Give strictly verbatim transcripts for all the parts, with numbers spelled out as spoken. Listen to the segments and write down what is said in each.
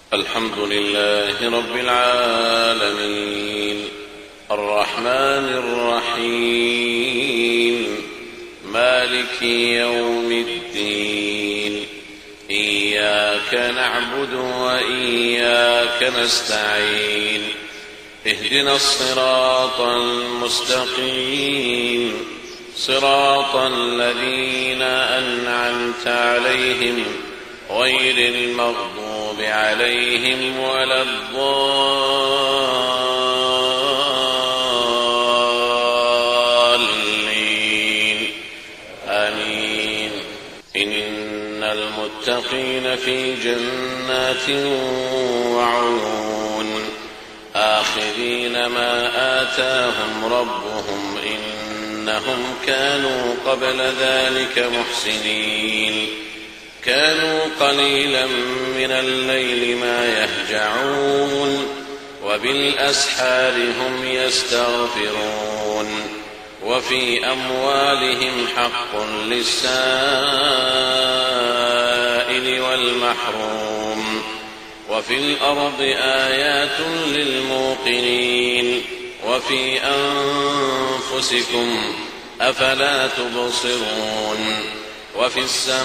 الحمد لله رب العالمين الرحمن الرحيم مالك يوم الدين إياك نعبد وإياك نستعين اهدنا الصراط المستقيم صراط الذين أنعمت عليهم غير المغضوب عليهم ولا الضالين آمين. إن المتقين في جنات وعيون آخذين ما آتاهم ربهم إنهم كانوا قبل ذلك محسنين كانوا قليلا من الليل ما يهجعون وبالأسحار هم يستغفرون وفي أموالهم حق للسائل والمحروم وفي الأرض آيات للموقنين وفي أنفسكم أفلا تبصرون وفي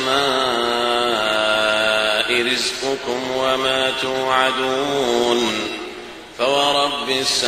السماء رزقكم وما توعدون فورب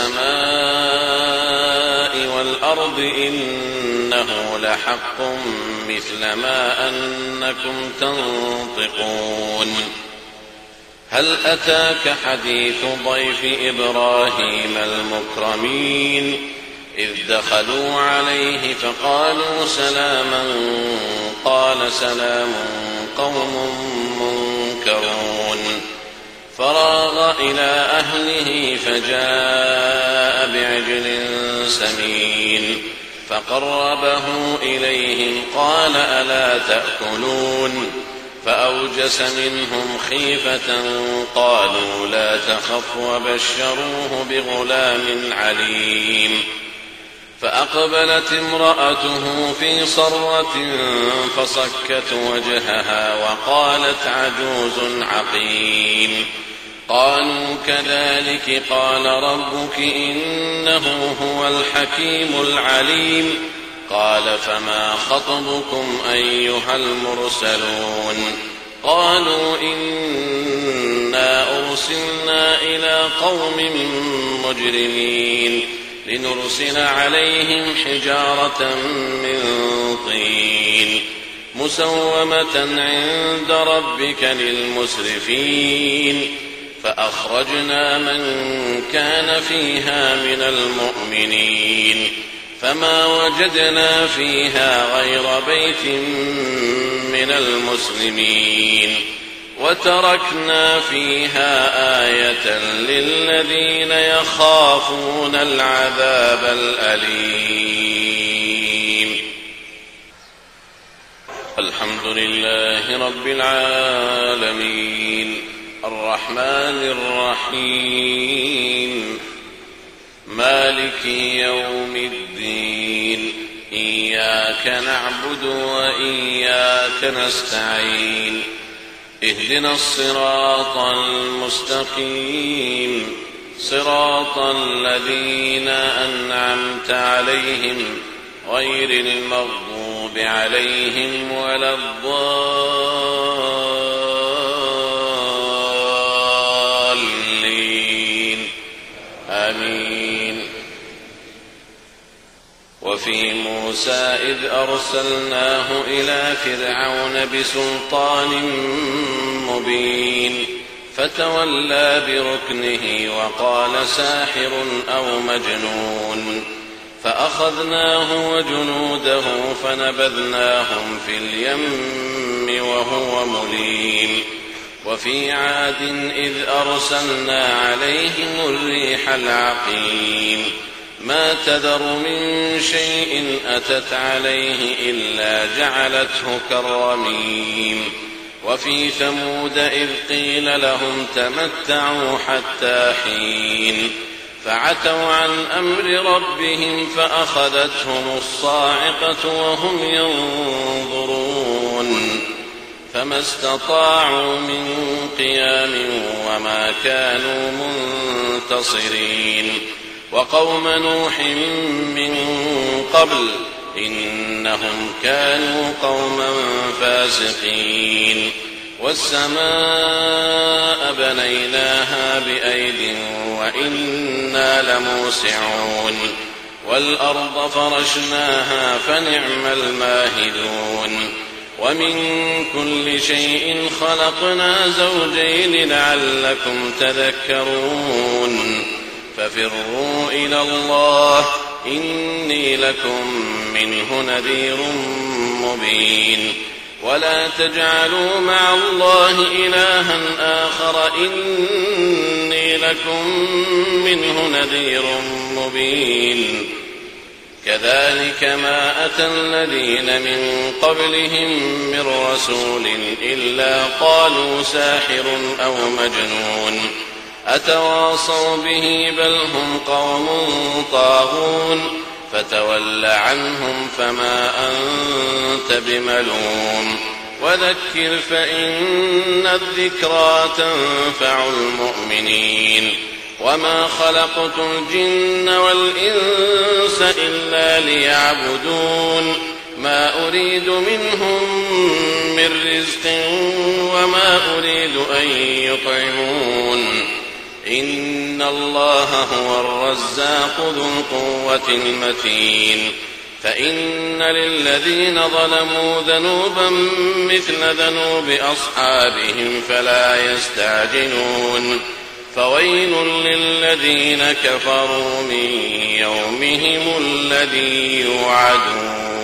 السماء والأرض إنه لحق مثل ما أنكم تنطقون. هل أتاك حديث ضيف إبراهيم المكرمين إذ دخلوا عليه فقالوا سلاما قال سلام قوم منكرون فراغ إلى أهله فجاء بعجل سمين فقربه إليهم قال ألا تأكلون فأوجس منهم خيفة قالوا لا تخف وبشروه بغلام عليم فأقبلت امرأته في صرة فصكت وجهها وقالت عجوز عقيم قالوا كذلك قال ربك إنه هو الحكيم العليم قال فما خطبكم أيها المرسلون قالوا إنا أرسلنا إلى قوم مجرمين لنرسل عليهم حجارة من طين مسومة عند ربك للمسرفين فأخرجنا من كان فيها من المؤمنين فما وجدنا فيها غير بيت من المسلمين وتركنا فيها آية للذين يخافون العذاب الأليم. الحمد لله رب العالمين الرحمن الرحيم مالك يوم الدين إياك نعبد وإياك نستعين اهدنا الصراط المستقيم صراط الذين أنعمت عليهم غير المغضوب عليهم ولا الضالين آمين. وفي موسى إذ أرسلناه إلى فرعون بسلطان مبين فتولى بركنه وقال ساحر أو مجنون فأخذناه وجنوده فنبذناهم في اليم وهو مليم. وفي عاد إذ أرسلنا عليهم الريح العقيم ما تذر من شيء أتت عليه إلا جعلته كالرميم. وفي ثمود إذ قيل لهم تمتعوا حتى حين فعتوا عن أمر ربهم فأخذتهم الصاعقة وهم ينظرون فما استطاعوا من قيام وما كانوا منتصرين وقوم نوح من قبل إنهم كانوا قوما فاسقين والسماء بنيناها بأيد وإنا لموسعون والأرض فرشناها فنعم الماهدون ومن كل شيء خلقنا زوجين لعلكم تذكرون ففروا إلى الله إني لكم منه نذير مبين ولا تجعلوا مع الله إلها آخر إني لكم منه نذير مبين كذلك ما أتى الذين من قبلهم من رسول إلا قالوا ساحر أو مجنون أتواصوا به بل هم قوم طاغون فتول عنهم فما أنت بملوم وذكر فإن الذكرى تنفع المؤمنين وما خلقت الجن والإنس إلا ليعبدون ما أريد منهم من رزق وما أريد أن يطعمون إن الله هو الرزاق ذو القوة المتين فإن للذين ظلموا ذنوبا مثل ذنوب أصحابهم فلا يستعجلون فويل للذين كفروا من يومهم الذي يوعدون.